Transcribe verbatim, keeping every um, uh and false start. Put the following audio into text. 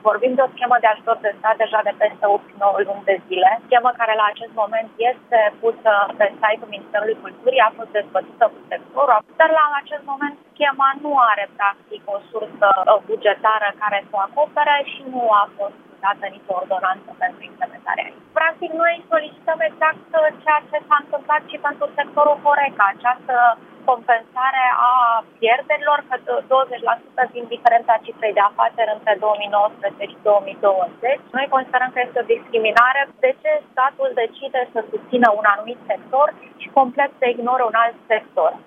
Vorbim de o schemă de ajutor de stat deja de peste opt nouă luni de zile, schemă care la acest moment este pusă pe site-ul Ministerului Culturii, a fost dezbătută cu sectorul, dar la acest moment schema nu are practic o sursă bugetară care să o acopere și nu a fost dată nicio ordonanță pentru implementarea ei. Practic, noi solicităm exact ceea ce s-a întâmplat și pentru sectorul Horeca, această compensare a pierderilor pe douăzeci la sută din diferența cifrei de afaceri între două mii nouăsprezece și două mii douăzeci. Noi considerăm că este o discriminare. De ce statul decide să susțină un anumit sector și complet să ignore un alt sector?